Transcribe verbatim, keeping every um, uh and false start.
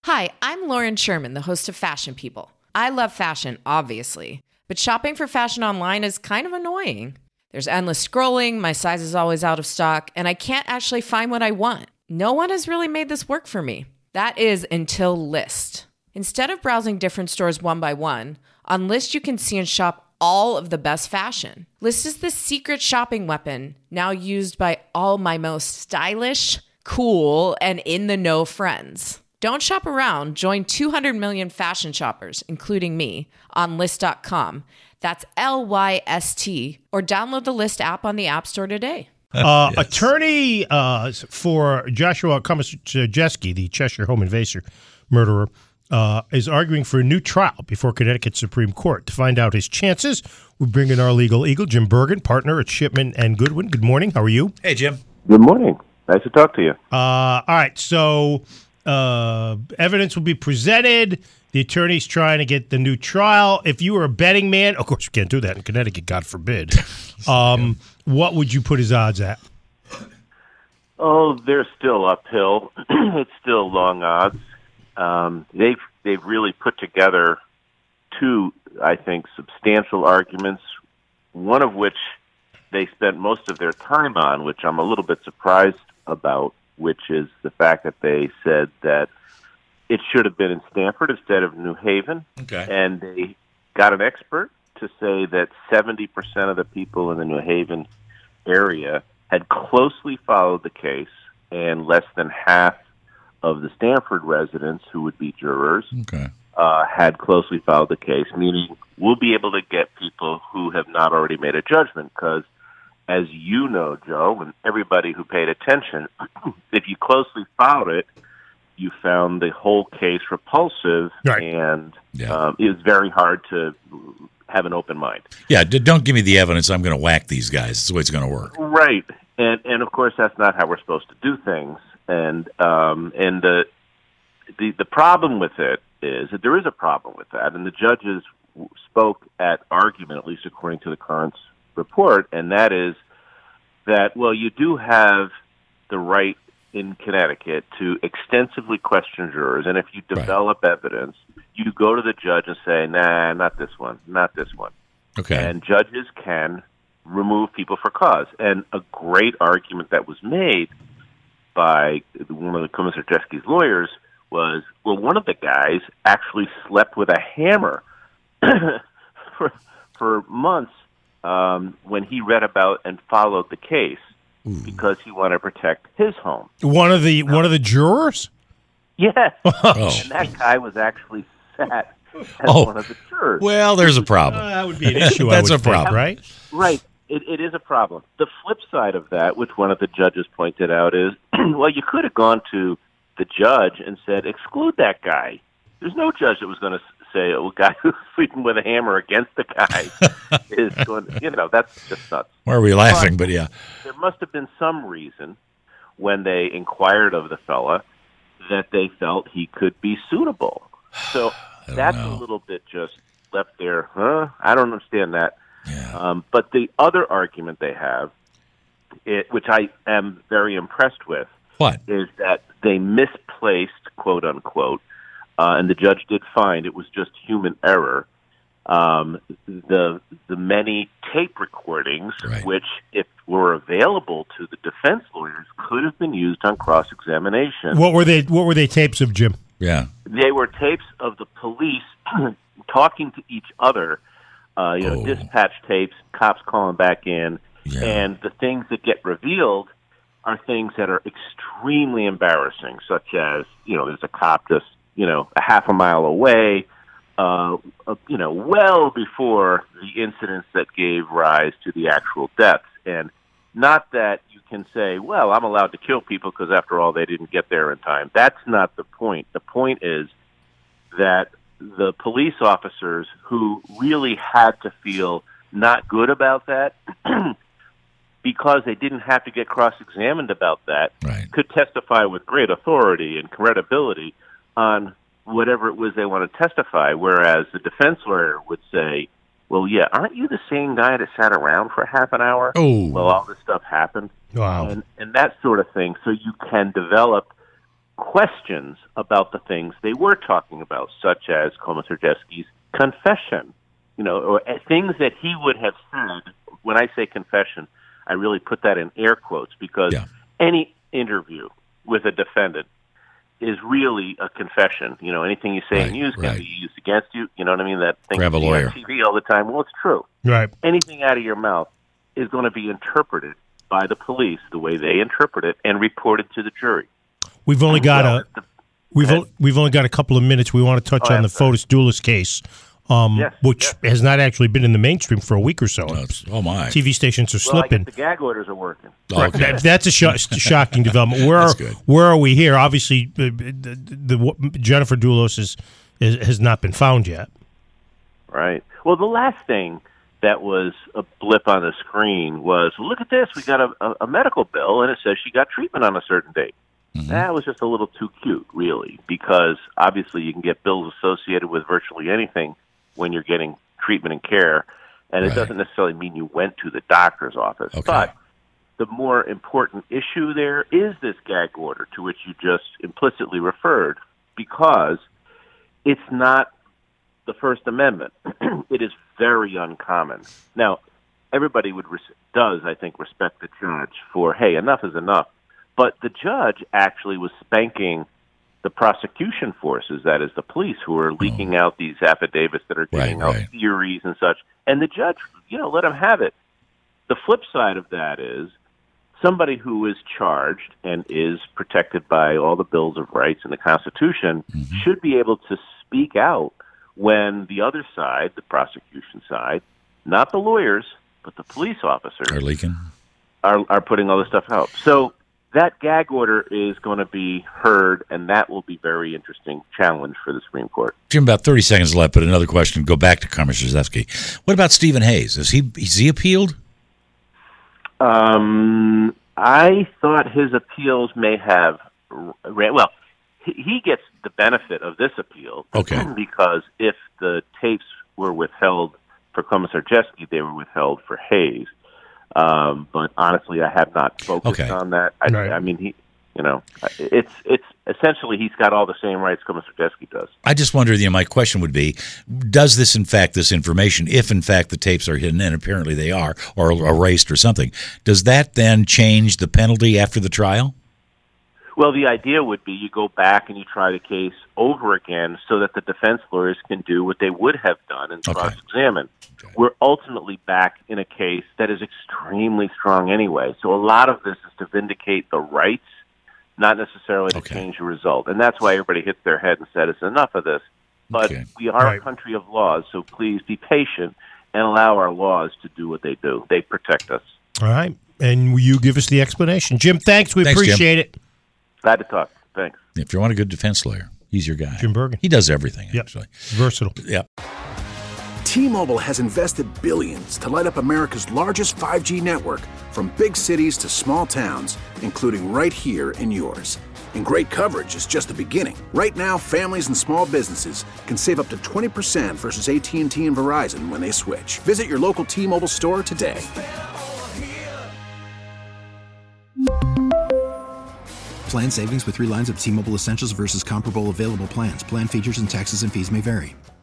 Hi, I'm Lauren Sherman, the host of Fashion People. I love fashion, obviously, but shopping for fashion online is kind of annoying. There's endless scrolling, my size is always out of stock, and I can't actually find what I want. No one has really made this work for me. That is until Lyst. Instead of browsing different stores one by one, on Lyst you can see and shop all of the best fashion. Lyst is the secret shopping weapon, now used by all my most stylish, cool, and in-the-know friends. Don't shop around. Join two hundred million fashion shoppers, including me, on Lyst dot com. That's L Y S T. Or download the Lyst app on the App Store today. Uh, Yes. Attorney uh, for Joshua Komisarjewski, the Cheshire home invasion murderer, uh, is arguing for a new trial before Connecticut Supreme Court. To find out his chances, we bring in our legal eagle, Jim Bergen, partner at Shipman and Goodwin. Good morning. How are you? Hey, Jim. Good morning. Nice to talk to you. Uh, all right. So uh, evidence will be presented. The attorney's trying to get the new trial. If you were a betting man, of course you can't do that in Connecticut, God forbid. Um, what would you put his odds at? Oh, they're still uphill. It's still long odds. Um, they've they've really put together two, I think, substantial arguments. One of which they spent most of their time on, which I'm a little bit surprised about, which is the fact that they said that it should have been in Stamford instead of New Haven. Okay. And they got an expert to say that seventy percent of the people in the New Haven area had closely followed the case, and less than half of the Stamford residents, who would be jurors, Okay. uh, had closely followed the case, meaning we'll be able to get people who have not already made a judgment, because as you know, Joe, and everybody who paid attention, if you closely followed it, you found the whole case repulsive, Right. and Yeah. um, it was very hard to have an open mind. Yeah, d- don't give me the evidence. I'm going to whack these guys. That's the way it's going to work. Right, and and of course that's not how we're supposed to do things. And um, and the the the problem with it is that there is a problem with that, and the judges spoke at argument, at least according to the Current's report, and that is that, well, you do have the right in Connecticut to extensively question jurors, and if you develop right. evidence, you go to the judge and say, nah, not this one, not this one. Okay. And judges can remove people for cause. And a great argument that was made by one of the Komisarjewski's lawyers was, well, one of the guys actually slept with a hammer for, for months um, when he read about and followed the case. Ooh. Because he wanted to protect his home. One of the one of the jurors? Yes. Oh. And that guy was actually sat as oh. one of the jurors. Well, there's a problem. Uh, that would be an issue. That's I a would think, problem, right? Right. It, it is a problem. The flip side of that, which one of the judges pointed out, is, well, you could have gone to the judge and said, exclude that guy. There's no judge that was going to say, oh, a guy who's sleeping with a hammer against the guy is going to, you know, that's just nuts. Why are we laughing? But, but yeah. There must have been some reason when they inquired of the fella that they felt he could be suitable. So that's know. a little bit just left there. Huh? I don't understand that. Yeah. Um, but the other argument they have, it, which I am very impressed with, what? is that they misplaced, quote unquote, uh, and the judge did find it was just human error, um, the the many tape recordings, right. which, if were available to the defense lawyers, could have been used on cross-examination. What were they? What were they tapes of, Jim? Yeah. They were tapes of the police talking to each other, uh, you know, oh. dispatch tapes, cops calling back in, yeah. and the things that get revealed are things that are extremely embarrassing, such as, you know, there's a cop just, you know, a half a mile away, uh, uh, you know, well before the incidents that gave rise to the actual deaths. And not that you can say, well, I'm allowed to kill people because, after all, they didn't get there in time. That's not the point. The point is that the police officers who really had to feel not good about that because they didn't have to get cross-examined about that, right. could testify with great authority and credibility on whatever it was they want to testify, whereas the defense lawyer would say, well, yeah, aren't you the same guy that sat around for half an hour oh. while all this stuff happened? Wow. And, and that sort of thing. So you can develop questions about the things they were talking about, such as Komisarjevsky's confession, you know, or things that he would have said. When I say confession, I really put that in air quotes because Yeah. any interview with a defendant is really a confession. You know, anything you say Right, and use can right. be used against you. You know what I mean? That thing Grab you a see lawyer. on T V all the time. Well, it's true. Right. Anything out of your mouth is going to be interpreted by the police the way they interpret it and reported to the jury. We've only got Well, a if the- we've Go o- we've only got a couple of minutes. We want to touch Oh, on the I'm sorry. Fotis Duelis case, um, Yes, which yes. has not actually been in the mainstream for a week or so. Oh, it's- oh, my. T V stations are Well, I guess slipping. the gag orders are working. Oh, okay. That- that's a sho- shocking development. Where That's are, good. where are we here? Obviously, uh, the, the, the Jennifer Duelos is, is has not been found yet. Right. Well, the last thing that was a blip on the screen was, well, look at this. We got a, a, a medical bill, and it says she got treatment on a certain date. Mm-hmm. That was just a little too cute, really, because obviously you can get bills associated with virtually anything when you're getting treatment and care, and it Right. doesn't necessarily mean you went to the doctor's office. Okay. But the more important issue there is this gag order to which you just implicitly referred, because it's not the First Amendment. It is very uncommon. Now, everybody would res- does, I think, respect the judge for, hey, enough is enough. But the judge actually was spanking the prosecution forces, that is the police, who are leaking out these affidavits that are getting Right, out right. theories and such. And the judge, you know, let him have it. The flip side of that is somebody who is charged and is protected by all the bills of rights and the Constitution Mm-hmm. should be able to speak out when the other side, the prosecution side, not the lawyers, but the police officers, Are leaking? are, are putting all this stuff out. So that gag order is going to be heard, and that will be very interesting challenge for the Supreme Court. Jim, about thirty seconds left, but another question. Go back to Komisarjevsky. What about Stephen Hayes? Is he is he appealed? Um, I thought his appeals may have ran, well, he, he gets the benefit of this appeal. Okay. Because if the tapes were withheld for Komisarjevsky, they were withheld for Hayes. Um, but honestly, I have not focused Okay. on that. I, Right. I mean, he, you know, it's it's essentially he's got all the same rights Komisarjevsky does. I just wonder, you know, my question would be, does this, in fact, this information, if in fact the tapes are hidden, and apparently they are, or erased or something, does that then change the penalty after the trial? Well, the idea would be you go back and you try the case over again so that the defense lawyers can do what they would have done and Okay. cross-examine. Okay. We're ultimately back in a case that is extremely strong anyway. So a lot of this is to vindicate the rights, not necessarily to Okay. change the result. And that's why everybody hits their head and said, it's enough of this. But Okay. we are Right. a country of laws, so please be patient and allow our laws to do what they do. They protect us. All right. And will you give us the explanation? Jim, thanks. We Thanks, Jim. appreciate it. Glad to talk. Thanks. If you want a good defense lawyer, he's your guy. Jim Bergen. He does everything, Yep. actually. Versatile. Yeah. T-Mobile has invested billions to light up America's largest five G network, from big cities to small towns, including right here in yours. And great coverage is just the beginning. Right now, families and small businesses can save up to twenty percent versus A T and T and Verizon when they switch. Visit your local T-Mobile store today. Plan savings with three lines of T-Mobile Essentials versus comparable available plans. Plan features and taxes and fees may vary.